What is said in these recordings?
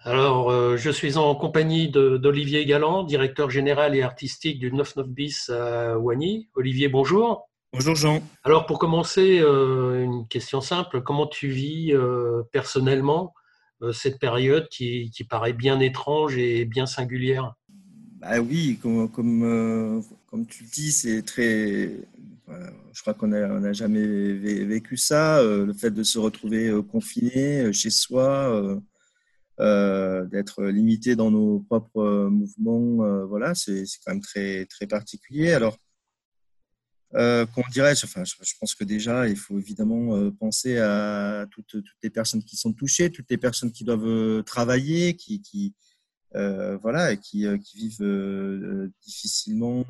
Alors, je suis en compagnie d'Olivier Galland, directeur général et artistique du 99 bis à Wany. Olivier, bonjour. Bonjour Jean. Alors, pour commencer, une question simple. Comment tu vis personnellement cette période qui paraît bien étrange et bien singulière? Bah oui, comme tu le dis, c'est très. Je crois qu'on n'a jamais vécu ça, le fait de se retrouver confiné chez soi, d'être limité dans nos propres mouvements, voilà, c'est quand même très, très particulier. Alors, qu'on dirait, enfin, je pense que déjà, il faut évidemment penser à toutes les personnes qui sont touchées, toutes les personnes qui doivent travailler, voilà, et qui vivent difficilement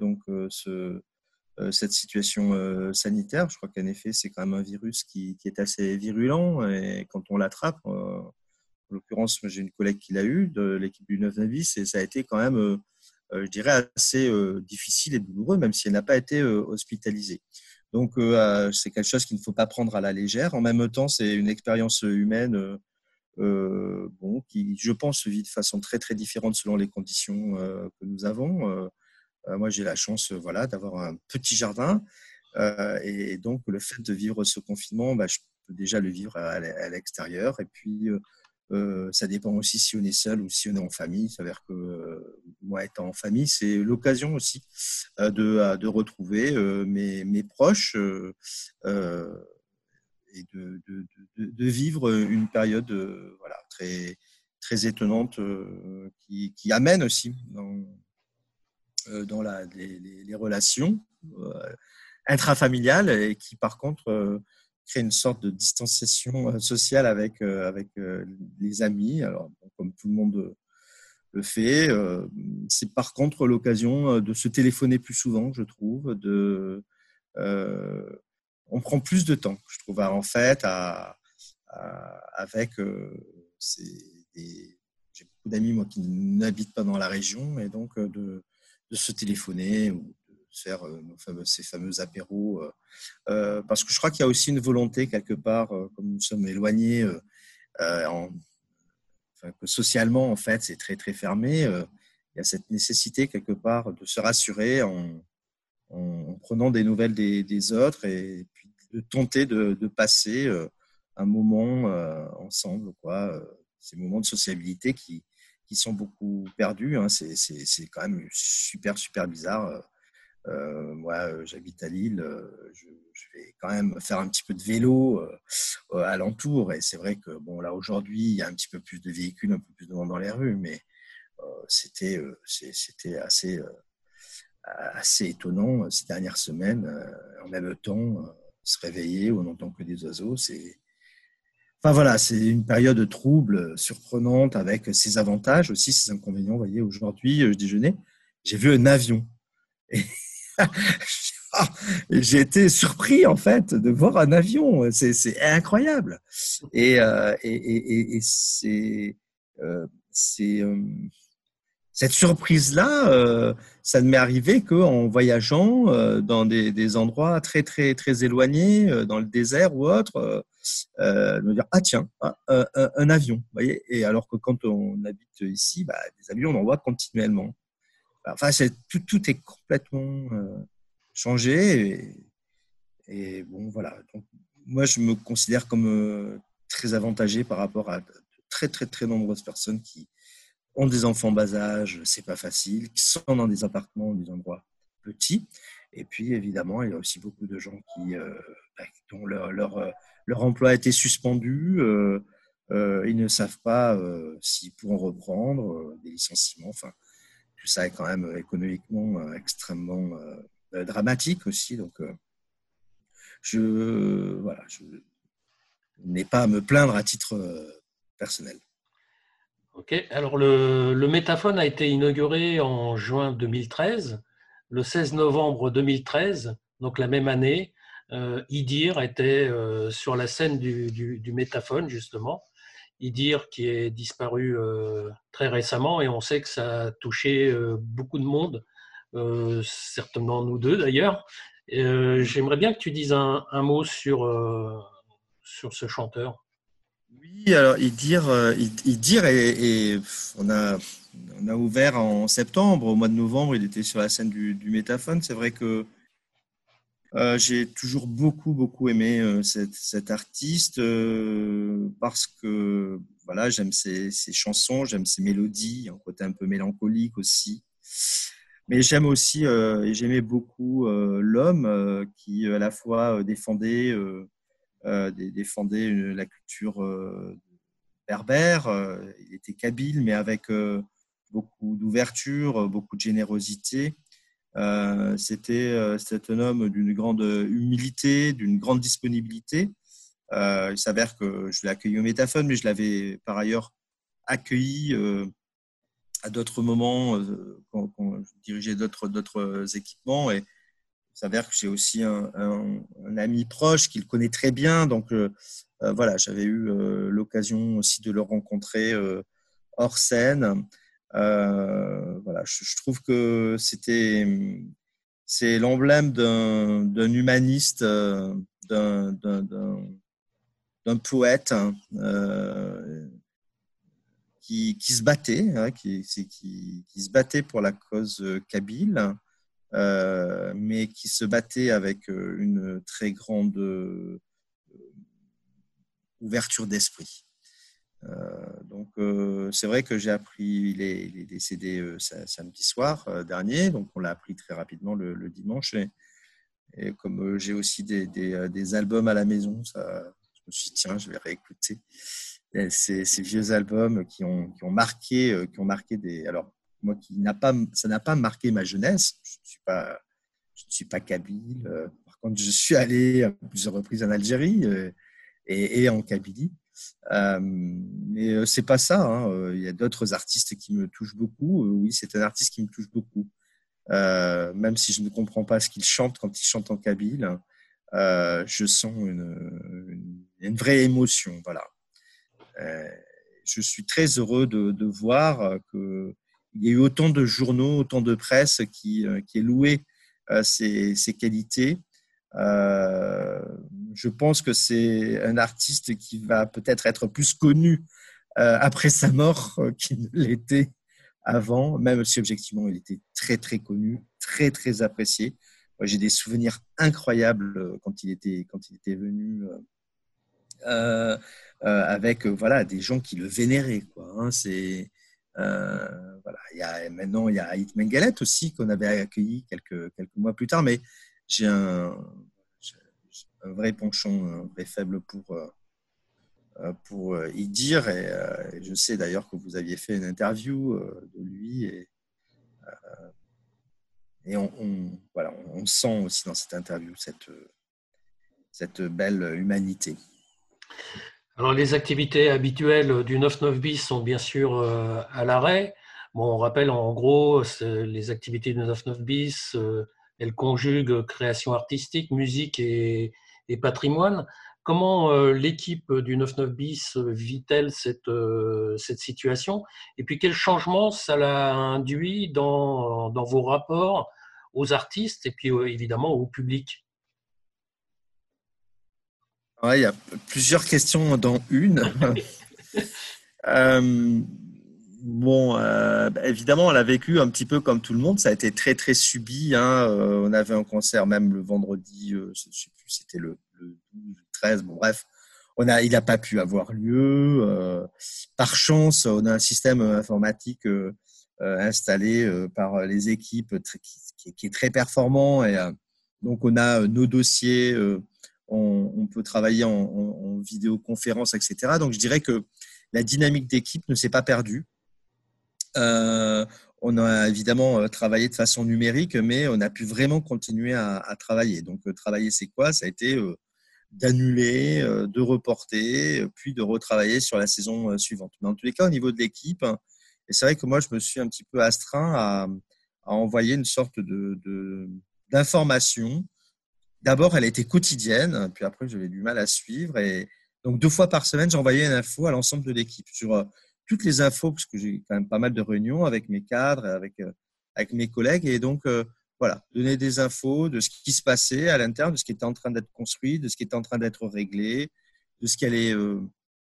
cette situation sanitaire. Je crois qu'en effet, c'est quand même un virus qui est assez virulent et quand on l'attrape, en l'occurrence, moi, j'ai une collègue qui l'a eu de l'équipe du 9 Navis et ça a été quand même, je dirais, assez difficile et douloureux, même si elle n'a pas été hospitalisée. Donc, c'est quelque chose qu'il ne faut pas prendre à la légère. En même temps, c'est une expérience humaine bon, qui, je pense, se vit de façon très, très différente selon les conditions que nous avons. Moi, j'ai la chance voilà, d'avoir un petit jardin. Et donc, le fait de vivre ce confinement, bah, je peux déjà le vivre à l'extérieur. Et puis, ça dépend aussi si on est seul ou si on est en famille. Ça veut dire que moi, étant en famille, c'est l'occasion aussi de retrouver mes proches euh, et de vivre une période voilà, très, très étonnante qui amène aussi dans les relations intrafamiliales et qui, par contre, crée une sorte de distanciation sociale avec les amis. Alors, bon, comme tout le monde le fait, c'est par contre l'occasion de se téléphoner plus souvent, je trouve, euh, on prend plus de temps, je trouve, en fait, avec j'ai beaucoup d'amis moi qui n'habitent pas dans la région et donc de se téléphoner ou de faire ces fameux apéros parce que je crois qu'il y a aussi une volonté quelque part comme nous sommes éloignés en, enfin, que socialement en fait c'est très très fermé il y a cette nécessité quelque part de se rassurer en prenant des nouvelles des autres et puis de tenter de passer un moment ensemble, quoi. Ces moments de sociabilité qui sont beaucoup perdus. Hein. C'est quand même super, super bizarre. Moi, j'habite à Lille. Je vais quand même faire un petit peu de vélo alentour. Et c'est vrai que bon, là, aujourd'hui, il y a un petit peu plus de véhicules, un peu plus de monde dans les rues, mais c'était assez étonnant ces dernières semaines. En même temps, se réveiller où on n'entend que des oiseaux, enfin voilà, c'est une période trouble, surprenante, avec ses avantages aussi, ses inconvénients. Vous voyez, aujourd'hui, je déjeunais, j'ai vu un avion. Et j'ai été surpris en fait de voir un avion. C'est incroyable. Et c'est cette surprise-là, ça ne m'est arrivé qu'en voyageant dans des endroits très, très, très éloignés, dans le désert ou autre, de me dire, ah tiens, un avion. Vous voyez. Et alors que quand on habite ici, bah, des avions, on en voit continuellement. Enfin, tout est complètement changé. Et bon, voilà. Donc, moi, je me considère comme très avantagé par rapport à de très, très, très nombreuses personnes qui ont des enfants bas âge, c'est pas facile, qui sont dans des appartements, des endroits petits. Et puis, évidemment, il y a aussi beaucoup de gens dont leur emploi a été suspendu. Ils ne savent pas s'ils pourront reprendre des licenciements. Enfin, tout ça est quand même économiquement extrêmement dramatique aussi. Donc, je n'ai pas à me plaindre à titre personnel. Ok. Alors, le Métaphone a été inauguré en juin 2013. Le 16 novembre 2013, donc la même année, Idir était sur la scène du Métaphone, justement. Idir qui est disparu très récemment et on sait que ça a touché beaucoup de monde, certainement nous deux d'ailleurs. J'aimerais bien que tu dises un mot sur ce chanteur. Oui, alors Idir on on a ouvert en septembre. Au mois de novembre, il était sur la scène du Métaphone. C'est vrai que j'ai toujours beaucoup aimé cet artiste parce que voilà, j'aime ses chansons, j'aime ses mélodies, un côté un peu mélancolique aussi. Mais j'aime aussi et j'aimais beaucoup l'homme qui à la fois défendait la culture berbère. Il était kabyle, mais avec beaucoup d'ouverture, beaucoup de générosité. C'était un homme d'une grande humilité, d'une grande disponibilité. Il s'avère que je l'ai accueilli au Métaphone, mais je l'avais par ailleurs accueilli à d'autres moments quand je dirigeais d'autres équipements. Et il s'avère que j'ai aussi un ami proche qui le connaît très bien. Donc voilà, j'avais eu l'occasion aussi de le rencontrer hors scène. Voilà, je trouve que c'est l'emblème d'un humaniste, d'un d'un poète qui se battait, hein, qui se battait pour la cause kabyle, mais qui se battait avec une très grande ouverture d'esprit. C'est vrai que j'ai appris, il est décédé samedi soir dernier, donc on l'a appris très rapidement le dimanche. Et comme j'ai aussi des albums à la maison, je me suis dit, tiens, je vais réécouter ces vieux albums qui ont marqué des. Alors, moi, ça n'a pas marqué ma jeunesse. Je ne suis pas kabyle. Par contre, je suis allé à plusieurs reprises en Algérie et en Kabylie. Mais c'est pas ça. Hein. Il y a d'autres artistes qui me touchent beaucoup. Oui, c'est un artiste qui me touche beaucoup. Même si je ne comprends pas ce qu'il chante quand il chante en kabyle, je sens une vraie émotion. Voilà. Euh, je suis très heureux de voir qu'il y a eu autant de journaux, autant de presse qui est loué ses qualités. Euh, je pense que c'est un artiste qui va peut-être être plus connu après sa mort qu'il ne l'était avant, même si objectivement il était très connu, très apprécié. Moi, j'ai des souvenirs incroyables quand il était venu euh, avec voilà des gens qui le vénéraient quoi. Hein, c'est voilà. Maintenant il y a Haït Mengalet aussi qu'on avait accueilli quelques mois plus tard, mais j'ai j'ai un vrai penchant, un vrai faible pour y dire. Et je sais d'ailleurs que vous aviez fait une interview de lui et voilà, on sent aussi dans cette interview cette belle humanité. Alors, les activités habituelles du 9-9 bis sont bien sûr à l'arrêt. Bon, on rappelle en gros, les activités du 9-9 bis, elles conjuguent création artistique, musique et patrimoine. Comment l'équipe du 9-9 bis vit-elle cette situation? Et puis, quel changement ça l'a induit dans vos rapports aux artistes et puis évidemment au public? Ouais, il y a plusieurs questions dans une. Euh, évidemment, on l'a vécu un petit peu comme tout le monde. Ça a été très subi. Hein. On avait un concert même le vendredi, je ne sais plus, c'était le 12, le 13. Bon, bref, il n'a pas pu avoir lieu. Par chance, on a un système informatique installé par les équipes qui est très performant. Et donc, on a nos dossiers. On peut travailler en vidéoconférence, etc. Donc, je dirais que la dynamique d'équipe ne s'est pas perdue. Euh, on a évidemment travaillé de façon numérique, mais on a pu vraiment continuer à travailler. Donc, travailler, c'est quoi? Ça a été d'annuler, de reporter, puis de retravailler sur la saison suivante. Mais en tous les cas, au niveau de l'équipe, et c'est vrai que moi, je me suis un petit peu astreint à envoyer une sorte d'information. D'abord, elle était quotidienne, puis après, j'avais du mal à suivre. Et donc, 2 fois par semaine, j'envoyais une info à l'ensemble de l'équipe sur toutes les infos, parce que j'ai quand même pas mal de réunions avec mes cadres, avec mes collègues. Et donc, voilà, donner des infos de ce qui se passait à l'interne, de ce qui était en train d'être construit, de ce qui était en train d'être réglé, de ce qui allait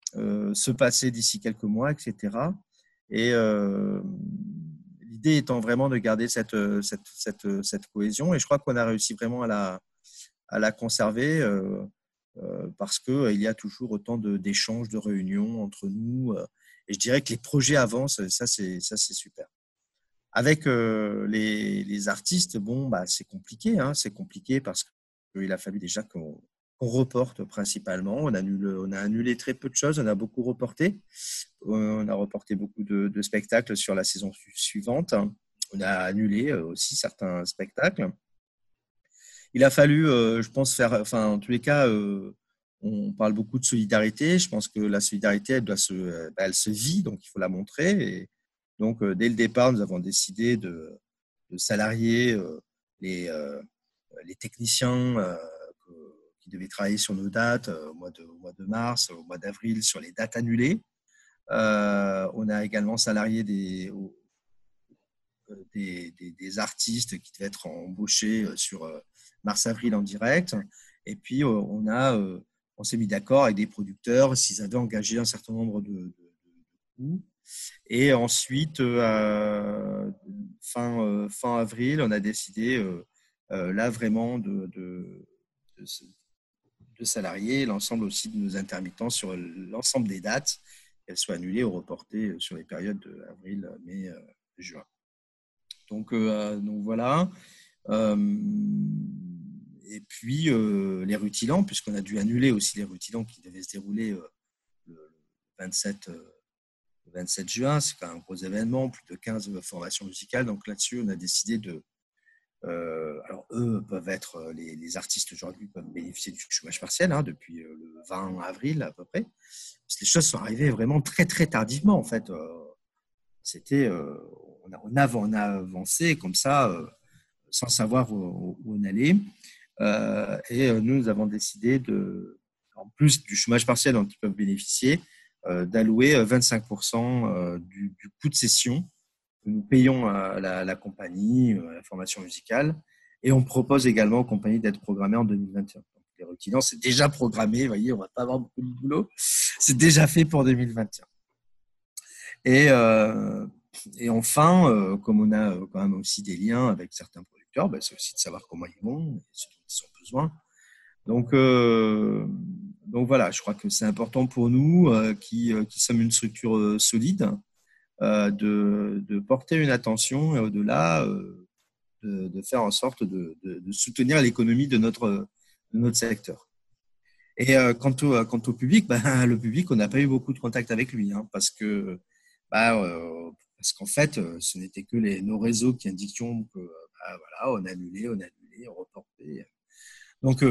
se passer d'ici quelques mois, etc. Et l'idée étant vraiment de garder cette cohésion. Et je crois qu'on a réussi vraiment à la conserver parce qu'il y a toujours autant d'échanges, de réunions entre nous. Et je dirais que les projets avancent, ça c'est super. Avec les artistes, bon, bah, c'est compliqué. Hein, c'est compliqué parce qu'il a fallu déjà qu'on reporte principalement. On a annulé très peu de choses, on a beaucoup reporté. On a reporté beaucoup de spectacles sur la saison suivante. On a annulé aussi certains spectacles. Il a fallu, je pense, enfin, en tous les cas, on parle beaucoup de solidarité. Je pense que la solidarité, elle se vit, donc il faut la montrer. Et donc, dès le départ, nous avons décidé de salarier les techniciens qui devaient travailler sur nos dates au mois de mars, au mois d'avril, sur les dates annulées. On a également salarié des artistes qui devaient être embauchés sur mars-avril en direct. Et puis, on s'est mis d'accord avec des producteurs s'ils avaient engagé un certain nombre de coûts. Et ensuite, fin avril, on a décidé là vraiment de salarier l'ensemble aussi de nos intermittents sur l'ensemble des dates, qu'elles soient annulées ou reportées sur les périodes d'avril, mai, juin. Donc voilà. Euh, et puis les rutilants, puisqu'on a dû annuler aussi les rutilants qui devaient se dérouler le 27, le 27 juin. C'est quand même un gros événement, plus de 15 formations musicales. Donc là-dessus, on a décidé de. Alors eux peuvent être, les artistes aujourd'hui peuvent bénéficier du chômage partiel hein, depuis le 20 avril à peu près. Parce que les choses sont arrivées vraiment très très tardivement en fait. C'était, on a avancé comme ça sans savoir où on allait. Et nous avons décidé en plus du chômage partiel dont ils peuvent bénéficier, d'allouer 25% du coût de session que nous payons à la compagnie, à la formation musicale. Et on propose également aux compagnies d'être programmées en 2021. Donc, les requinants, c'est déjà programmé. Vous voyez, on ne va pas avoir beaucoup de boulot. C'est déjà fait pour 2021. Et enfin, comme on a quand même aussi des liens avec certains producteurs, c'est aussi de savoir comment ils vont et ce dont ils ont besoin. Donc, donc voilà, je crois que c'est important pour nous qui sommes une structure solide de porter une attention et au-delà de faire en sorte de soutenir l'économie de notre secteur. Et quant au public, le public, on n'a pas eu beaucoup de contact avec lui hein, parce qu'en fait, ce n'était que nos réseaux qui indiquions que voilà, on annulait, on reportait. Donc,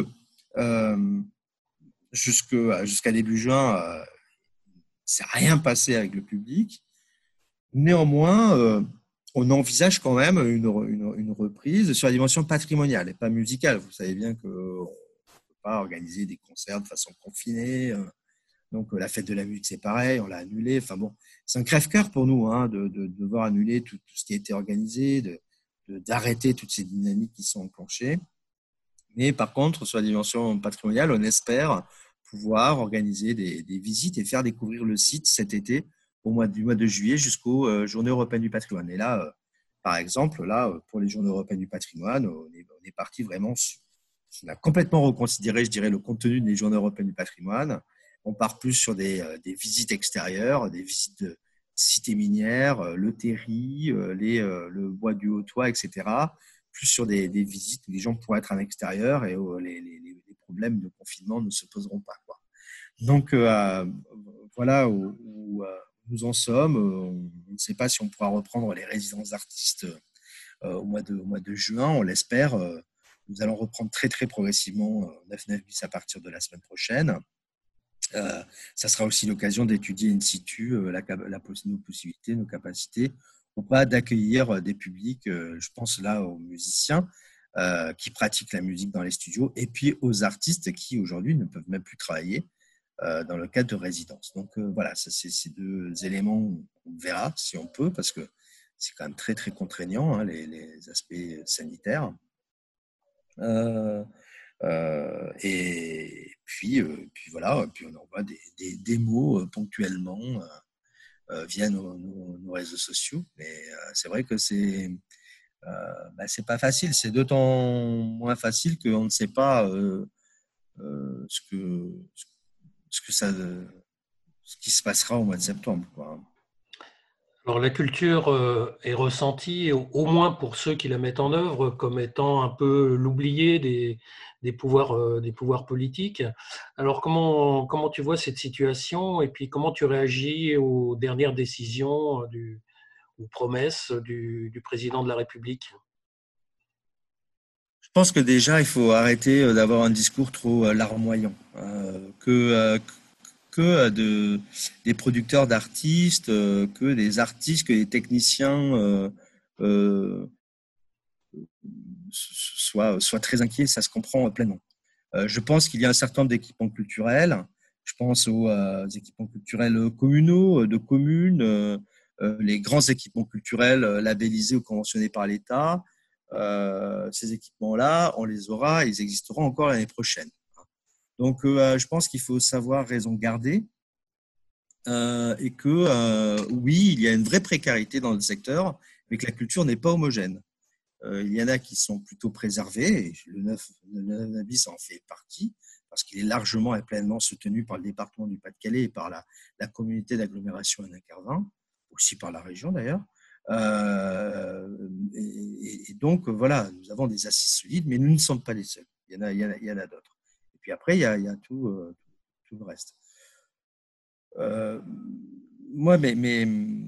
jusqu'à début juin, c'est rien passé avec le public. Néanmoins, on envisage quand même une reprise sur la dimension patrimoniale et pas musicale. Vous savez bien qu'on ne peut pas organiser des concerts de façon confinée. Donc, la fête de la musique, c'est pareil, on l'a annulé. Enfin bon, c'est un crève-cœur pour nous hein, de devoir annuler tout ce qui a été organisé, d'arrêter toutes ces dynamiques qui sont enclenchées. Mais par contre, sur la dimension patrimoniale, on espère pouvoir organiser des visites et faire découvrir le site cet été, du mois de juillet jusqu'aux Journées européennes du patrimoine. Et là, par exemple, pour les Journées européennes du patrimoine, on est parti vraiment, on a complètement reconsidéré, je dirais, le contenu des Journées européennes du patrimoine. On part plus sur des visites extérieures, des visites de cités minières, le terri, le bois du Haut-Toit, etc. Plus sur des visites où les gens pourraient être à l'extérieur et où les problèmes de confinement ne se poseront pas. Quoi. Donc, voilà où nous en sommes. On ne sait pas si on pourra reprendre les résidences d'artistes au mois de juin. On l'espère. Nous allons reprendre très, très progressivement 9-9 bis à partir de la semaine prochaine. Ça sera aussi l'occasion d'étudier in situ nos possibilités, nos capacités, ou pas d'accueillir des publics, je pense là aux musiciens qui pratiquent la musique dans les studios, et puis aux artistes qui aujourd'hui ne peuvent même plus travailler dans le cadre de résidence. Donc voilà, ça, c'est ces deux éléments, on verra si on peut, parce que c'est quand même très très contraignant, hein, les aspects sanitaires. Puis voilà, puis on envoie des démos ponctuellement via nos réseaux sociaux. Mais c'est vrai que c'est pas facile. C'est d'autant moins facile qu'on ne sait pas ce que, ce que ça, ce qui se passera au mois de septembre, quoi. Alors la culture est ressentie, au moins pour ceux qui la mettent en œuvre, comme étant un peu l'oublié des pouvoirs politiques. Alors comment tu vois cette situation et puis comment tu réagis aux dernières décisions ou promesses du président de la République? Je pense que déjà, il faut arrêter d'avoir un discours trop larmoyant. Des producteurs d'artistes, que des artistes, que des techniciens euh, soient très inquiets, ça se comprend pleinement. Je pense qu'il y a un certain nombre d'équipements culturels. Je pense aux équipements culturels communaux, de communes, les grands équipements culturels labellisés ou conventionnés par l'État. Ces équipements-là, on les aura, ils existeront encore l'année prochaine. Donc, je pense qu'il faut savoir raison garder et que oui, il y a une vraie précarité dans le secteur, mais que la culture n'est pas homogène. Il y en a qui sont plutôt préservés, et le 9 bis en fait partie, parce qu'il est largement et pleinement soutenu par le département du Pas-de-Calais et par la communauté d'agglomération Hénin-Carvin, aussi par la région d'ailleurs. Et donc, voilà, nous avons des assises solides, mais nous ne sommes pas les seuls. Il y en a d'autres. Et puis après, il y a tout le reste. Euh, Moi, mais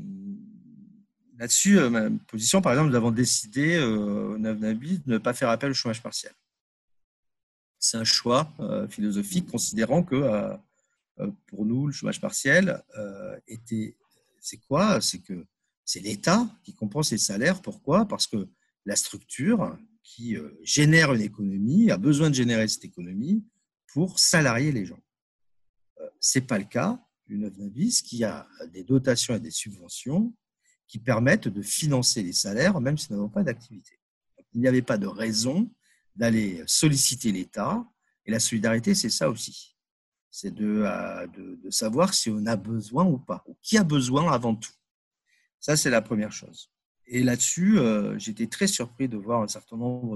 là-dessus, ma position, par exemple, nous avons décidé au 9 bis de ne pas faire appel au chômage partiel. C'est un choix philosophique, considérant que pour nous, le chômage partiel c'est quoi? C'est que c'est l'État qui compense les salaires. Pourquoi? Parce que la structure qui génère une économie a besoin de générer cette économie pour salarier les gens. Ce n'est pas le cas du 9 bis qui a des dotations et des subventions qui permettent de financer les salaires même si nous n'avons pas d'activité. Il n'y avait pas de raison d'aller solliciter l'État. Et la solidarité, c'est ça aussi. C'est de savoir si on a besoin ou pas, ou qui a besoin avant tout. Ça, c'est la première chose. Et là-dessus, j'étais très surpris de voir un certain nombre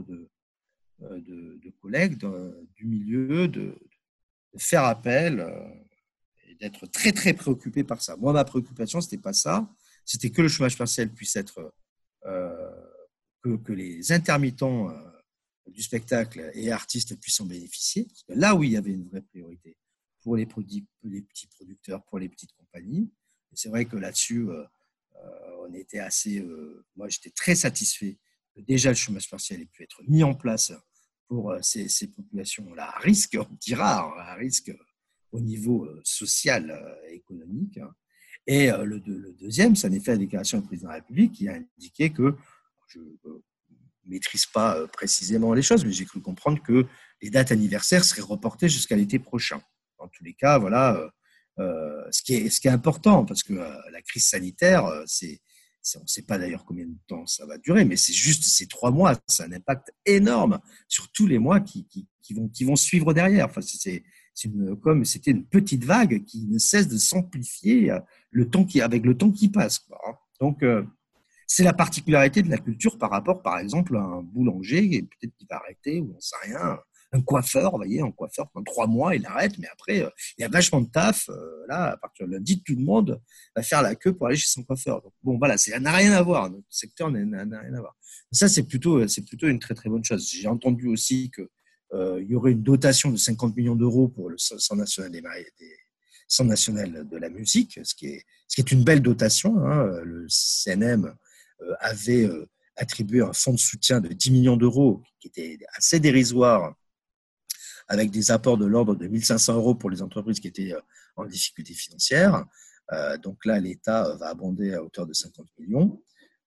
de collègues du milieu de faire appel et d'être très, très préoccupés par ça. Moi, ma préoccupation, ce n'était pas ça. C'était que le chômage partiel puisse être euh, que les intermittents du spectacle et artistes puissent en bénéficier. Parce que là où il y avait une vraie priorité pour les petits producteurs, pour les petites compagnies. Et c'est vrai que là-dessus, on était moi, j'étais très satisfait que déjà le chômage partiel ait pu être mis en place pour ces populations-là à risque, on dira, à risque au niveau social et économique. Et le deuxième, c'est en effet la déclaration du président de la République qui a indiqué que je ne maîtrise pas précisément les choses, mais j'ai cru comprendre que les dates anniversaires seraient reportées jusqu'à l'été prochain. Dans tous les cas, voilà, ce qui est important, parce que la crise sanitaire, on ne sait pas d'ailleurs combien de temps ça va durer, mais c'est juste ces 3 mois, ça a un impact énorme sur tous les mois qui vont suivre derrière. Enfin, comme c'était une petite vague qui ne cesse de s'amplifier avec le temps qui passe, quoi. Donc, c'est la particularité de la culture par rapport, par exemple, à un boulanger, peut-être qu'il va arrêter, ou on ne sait rien. Un coiffeur, vous voyez, un coiffeur, pendant 3 mois, il arrête, mais après, il y a vachement de taf. Là, à partir de lundi, tout le monde va faire la queue pour aller chez son coiffeur. Donc, bon, voilà, ça n'a rien à voir. Notre secteur n'a rien à voir. Ça, c'est plutôt une très, très bonne chose. J'ai entendu aussi qu'il y aurait une dotation de 50 millions d'euros pour le Centre national Centre national de la musique, ce qui est une belle dotation, hein. Le CNM avait attribué un fonds de soutien de 10 millions d'euros qui était assez dérisoire, avec des apports de l'ordre de 1 500 euros pour les entreprises qui étaient en difficulté financière. Donc là, l'État va abonder à hauteur de 50 millions.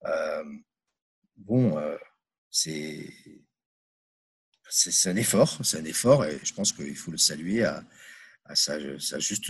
Bon, c'est un effort, et je pense qu'il faut le saluer à sa juste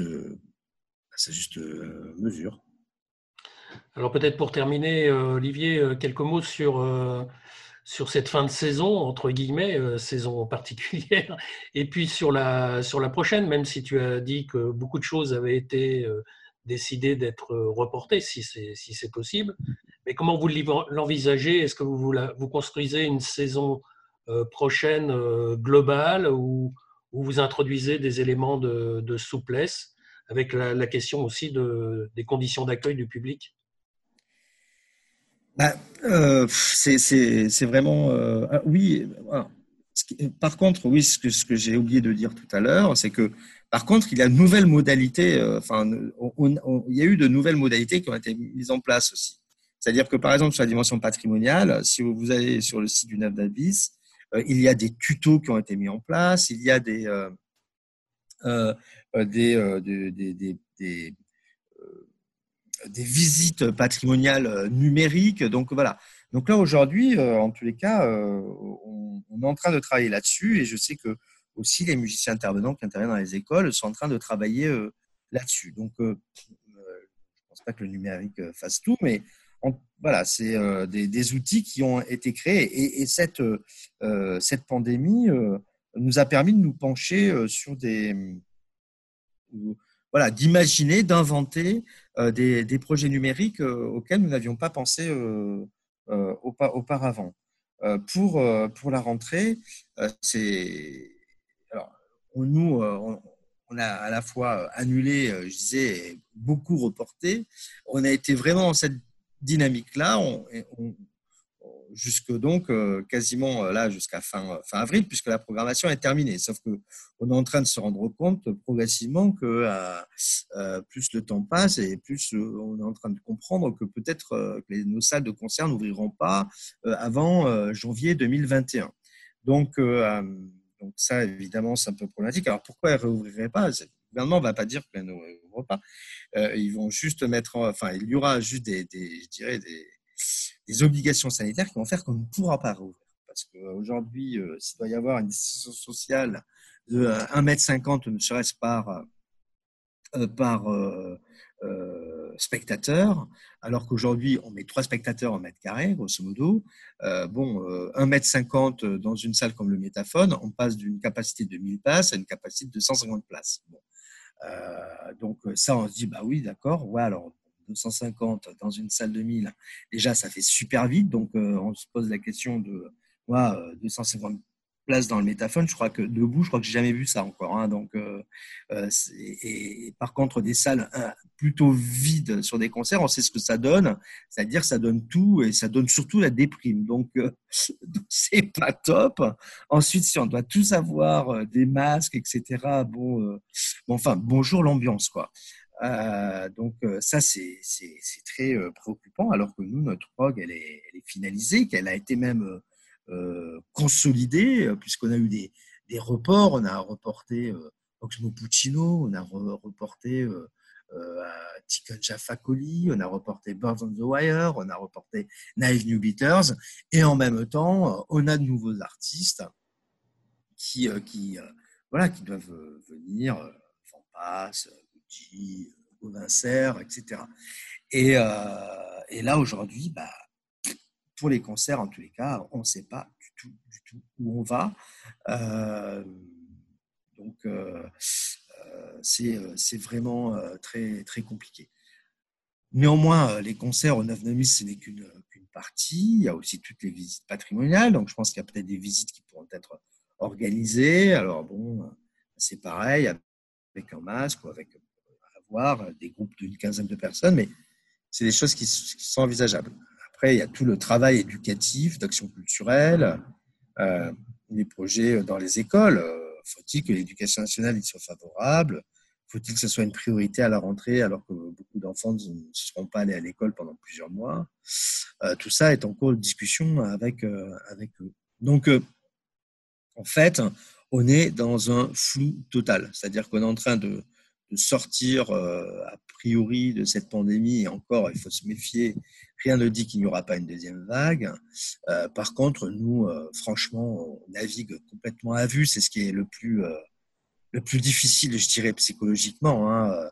mesure. Alors peut-être pour terminer, Olivier, quelques mots sur cette fin de saison, entre guillemets, saison particulière, et puis sur la prochaine, même si tu as dit que beaucoup de choses avaient été décidées d'être reportées, si c'est possible. Mais comment vous l'envisagez? Est-ce que vous construisez une saison prochaine globale ou vous introduisez des éléments de souplesse avec la question aussi des conditions d'accueil du public? Bah, c'est vraiment oui. Voilà. Par contre, oui, ce que j'ai oublié de dire tout à l'heure, c'est que par contre, il y a de nouvelles modalités. Enfin, il y a eu de nouvelles modalités qui ont été mises en place aussi. C'est-à-dire que par exemple sur la dimension patrimoniale, si vous allez sur le site du Neuf d'Abyss, il y a des tutos qui ont été mis en place. Il y a euh, des des visites patrimoniales numériques. Donc voilà. Donc là aujourd'hui, en tous les cas, on est en train de travailler là-dessus et je sais que aussi les musiciens intervenants qui interviennent dans les écoles sont en train de travailler là-dessus. Donc je pense pas que le numérique fasse tout, mais voilà, c'est des outils qui ont été créés et cette pandémie nous a permis de nous pencher sur voilà, d'imaginer, d'inventer des projets numériques auxquels nous n'avions pas pensé auparavant. Pour la rentrée, c'est alors on a à la fois annulé, je disais, et beaucoup reporté. On a été vraiment dans cette dynamique-là. Jusque donc quasiment là jusqu'à fin avril, puisque la programmation est terminée. Sauf que on est en train de se rendre compte progressivement que plus le temps passe et plus on est en train de comprendre que peut-être que nos salles de concert n'ouvriront pas avant janvier 2021. Donc, donc ça, évidemment, c'est un peu problématique. Alors pourquoi elles ne réouvriraient pas? Le gouvernement ne va pas dire qu'elles ne réouvrent pas. Ils vont juste enfin, il y aura juste je dirais des obligations sanitaires qui vont faire qu'on ne pourra pas rouvrir. Parce qu'aujourd'hui, s'il doit y avoir une distanciation sociale de 1,50 m, ne serait-ce par spectateur, alors qu'aujourd'hui, on met 3 spectateurs en mètre carré, grosso modo. 1,50 m dans une salle comme le Métaphone, on passe d'une capacité de 1000 places à une capacité de 250 places. Bon. Donc ça, on se dit, bah oui, d'accord, ouais, alors 250 dans une salle de 1000, déjà, ça fait super vite. Donc on se pose la question de 250 places dans le Métaphone. Je crois que debout, je crois que j'ai jamais vu ça encore. Hein. Donc, et par contre, des salles plutôt vides sur des concerts, on sait ce que ça donne. C'est-à-dire que ça donne tout et ça donne surtout la déprime. Donc c'est pas top. Ensuite, si on doit tous avoir des masques, etc. Bon, enfin, bonjour l'ambiance, quoi. Donc ça, c'est très préoccupant, alors que nous, notre prog, elle est finalisée, qu'elle a été même consolidée, puisqu'on a eu des reports. On a reporté Oxmo Puccino, on a reporté Tiken Jah Fakoly, on a reporté Birds on the Wire, on a reporté Naive New Beaters, et en même temps, on a de nouveaux artistes voilà, qui doivent venir, Van Pass, Gucci, Gauvin Serre, etc. Et là, aujourd'hui, bah, pour les concerts, en tous les cas, on ne sait pas du tout où on va. Euh, donc, c'est vraiment très, très compliqué. Néanmoins, les concerts au 9-9, ce n'est qu'une partie. Il y a aussi toutes les visites patrimoniales. Donc, je pense qu'il y a peut-être des visites qui pourront être organisées. Alors, bon, c'est pareil, avec un masque ou avec avoir des groupes d'une quinzaine de personnes, mais c'est des choses qui sont envisageables. Après, il y a tout le travail éducatif, d'action culturelle, les projets dans les écoles. Faut-il que l'éducation nationale y soit favorable? Faut-il que ce soit une priorité à la rentrée alors que beaucoup d'enfants ne seront pas allés à l'école pendant plusieurs mois? Tout ça est en cours de discussion avec eux. Donc, en fait, on est dans un flou total. C'est-à-dire qu'on est en train de sortir a priori de cette pandémie. Et encore, il faut se méfier. Rien ne dit qu'il n'y aura pas une deuxième vague. Par contre, nous, franchement, on navigue complètement à vue. C'est ce qui est le plus difficile, je dirais, psychologiquement. Hein.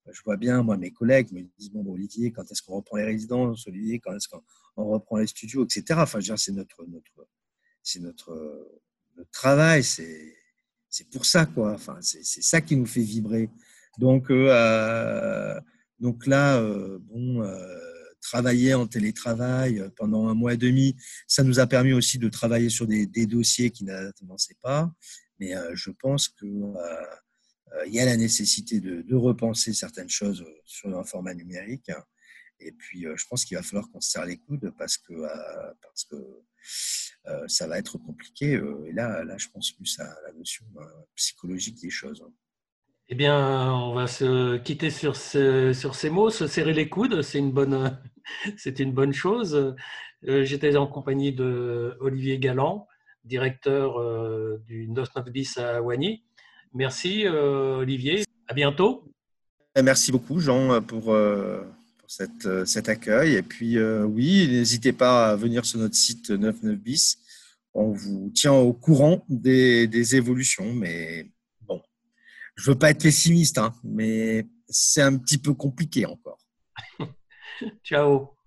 je vois bien, moi, mes collègues me disent, bon, Olivier, quand est-ce qu'on reprend les résidences? Olivier, quand est-ce qu'on reprend les studios, etc. Enfin, je veux dire, c'est notre travail, c'est pour ça, quoi. Enfin, c'est ça qui nous fait vibrer. Donc, donc là, bon, travailler en télétravail pendant un mois et demi, ça nous a permis aussi de travailler sur des dossiers qui n'avançaient pas. Mais je pense que il y a la nécessité de repenser certaines choses sur un format numérique. Et puis, je pense qu'il va falloir qu'on se serre les coudes parce que ça va être compliqué. Et là, je pense plus à la notion psychologique des choses. Eh bien, on va se quitter sur ces mots, se serrer les coudes, c'est une bonne chose. J'étais en compagnie de Olivier Galland, directeur du 990 à Wagny. Merci Olivier, à bientôt. Merci beaucoup, Jean, pour cet accueil. Et puis, oui, n'hésitez pas à venir sur notre site 99 bis. On vous tient au courant des évolutions. Mais bon, je veux pas être pessimiste, hein, mais c'est un petit peu compliqué encore. Ciao.